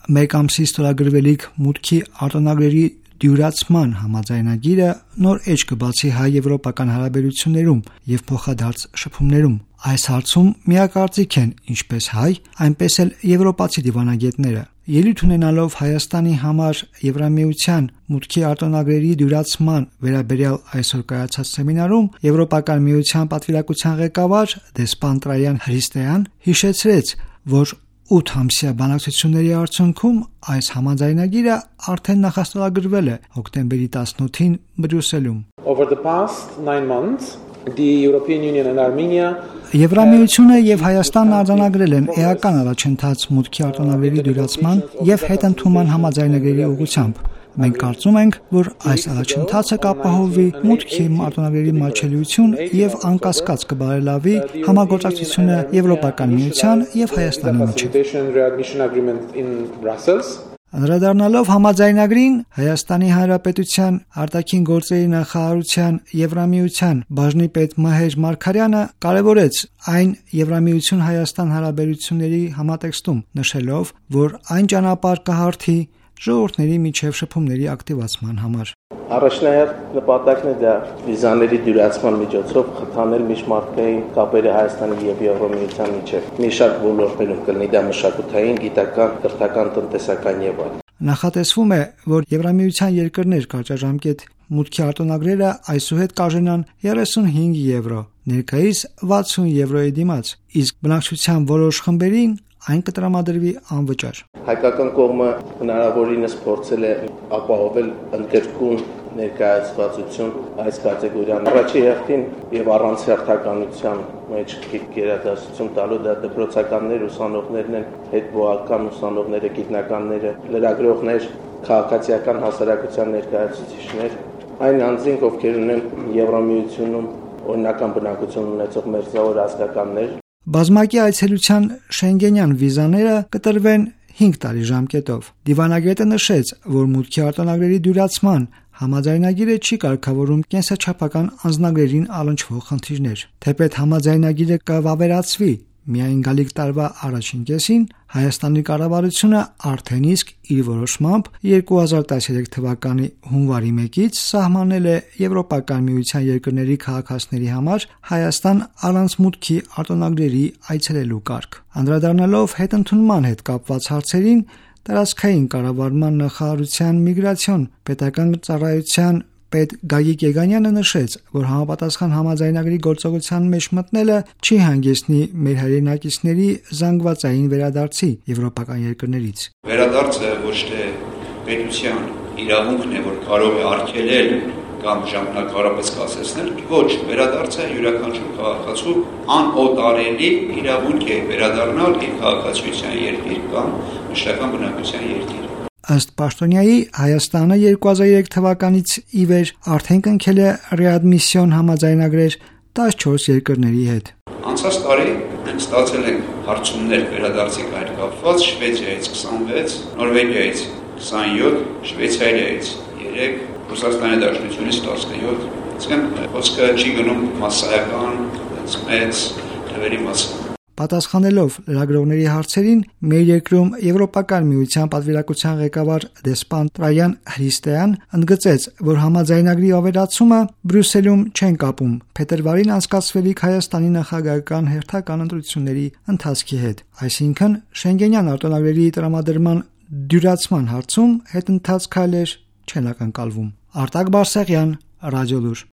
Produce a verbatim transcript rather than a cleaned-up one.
մեկ ամսից ստորագրվելիք մուտքի արտոնագրերի դյուրացման համաձայնագիրը նոր էջ կբացի հայ-եվրոպական հարաբերություններում եւ փոխադարձ շփումներում։ Այս հարցում միակարծիք են ինչպես հայ, այնպես էլ եվրոպացի դիվանագետները։ Ելույթ ունենալով Հայաստանի համար Եվրամիության մուտքի արտոնագրերի դյուրացման վերաբերյալ այսօր կայացած սեմինարում Եվրոպական միության պատվիրակության ղեկավար դեսպան Տրայան Հրիստեան հիշեցրեց, որ ութ ամսյա բանակցությունների արդյունքում այս համաձայնագիրը արդեն նախաստորագրվել է հոկտեմբերի տասնութին Բրյուսելում։ Over the past nine months, the European Union and Armenia Եվրամիությունը եւ Հայաստանն արձանագրել են էական առաջընթաց մուտքի արտոնագրերի դյուրացման եւ հետընդունման համաձայնագրերի ուղղությամբ։ Մենք կարծում ենք, որ այս առաջընթացը կապահովի մուտքի արտոնագրերի մատչելիություն եւ անկասկած կբարելավի համագործակցությունը Եվրոպական միության եւ Հայաստանի միջեւ։ Անդրադառնալով համաձայնագրին, Հայաստանի Հանրապետության արտաքին գործերի նախարարության Եվրամիության բաժնի պետ Մհեր Մարգարյանը կարևորեց այն Եվրամիություն-Հայաստան հարաբերությունների համատեքստում, նշելով, որ այն ճանապարհ կհարթի ժողովուրդների միջև շփումների ակտիվացման համար։ Առաջնահերթ նպատակն է դա վիզաների դյուրացման միջոցով խթանել միջմարտկային կապերը Հայաստանի եւ Եվրամիության միջև։ Մի շարք ոլորտներում կլինի դա մշակութային, գիտական, կրթական, տնտեսական եւ այլն։ Նախատեսվում է, որ Եվրամիության երկրներ կարճաժամկետ մուտքի արտոնագրերը այսուհետ կարժենան երեսունհինգ եվրո, ներկայիս վաթսուն եվրոյի դիմաց, իսկ բնակչության որոշ խմբերին այն կտրամադրվի անվճար։ Հայկական կողմը հնարավորինս փորձել է ապահովել ընդգրկուն ներկայացվածություն այս կատեգորիան։ Առաջի հերթին եւ առանց հերթականության մեջ գերադասություն տալու դա դպրոցականներ, ուսանողներն են, հետբուհական ուսանողները, գիտնականները, լրագրողներ, քաղաքացիական հասարակության ներկայացուցիչներ, այն անձինք, ովքեր ունեն Եվրամիությունում օրինական բնակություն ունեցող մերձավոր ազգականներ։ Բազմակի այցելության շենգենյան վիզաները կտրվեն հինգ տարի ժամկետով։ Դիվանագետը նշեց, որ մուտքի արտոնագրերի դյուրացման համաձայնագիրը չի կարգավորում կենսաչափական անձնագրերին առնչվող խնդիրներ։ Թեպետ համաձայնագիրը կվավերացվի միայն գալիք տարվա առաջին կեսին, Հայաստանի կառավարությունը արդեն իսկ իր որոշմամբ երկու հազար տասներեք թվականի հունվարի մեկից սահմանել է Եվրոպական միության երկրների քաղաքացիների համար Հայաստան առանց մուտքի արտոնագրերի այցելելու կարգ։ Անդրադառնալով հետընդունման հետ կապված հարցերին, տարածքային կառավարման նախարարության միգրացիոն պետական ծառայության պետ Գագիկ Եգանյանը նշեց, որ համապատասխան համաձայնագրի գործողության մեջ մտնելը չի հանգեցնի մեր հայրենակիցների զանգվածային վերադարձի եվրոպական երկրներից։ Վերադարձը ոչ թե պետության իրավունքն է, որ կարող է արգելել կամ ժամանակավորապես կասեցնել, ոչ, վերադարձը յուրաքանչյուր քաղաքացու անօտարելի իրավունք է վերադառնալ իր քաղաքացիության երկիր կամ մշտական բնակության երկիր։ Ըստ Պաշտոնյայի, Հայաստանը երկու հազար երեք թվականից ի վեր արդեն կնքել է ռեադմիսիոն համաձայնագրեր տասնչորս երկրների հետ։ Անցած տարի մենք ստացել ենք հարցումներ վերադարձի հետ կապված Շվեդիայից քսանվեց, Նորվեգիայից քսանյոթ, Շվեյցարիայից երեք, Ռուսաստանի Դաշնությունից տասնյոթ։ Այսինքն խոսքը չի գնում մասսայական, մեծ թվերի մասին։ Պատասխանելով լրագրողների հարցերին, մեր երկրում Եվրոպական միության պատվիրակության ղեկավար դեսպան Տրայան Հրիստեան ընդգծեց, որ համաձայնագրի ավերացումը Բրյուսելում չեն կապում փետրվարին անցկացվելիք Հայաստանի նախագահական հերթական ընտրությունների ընթացքի հետ, այսինքն Շենգենյան արտոնագրերի տրամադրման դյուրացման հարցում հետընթաց քայլեր չեն ակնկալվում։ Արտակ Բարսեղյան, Ռադիոլուր։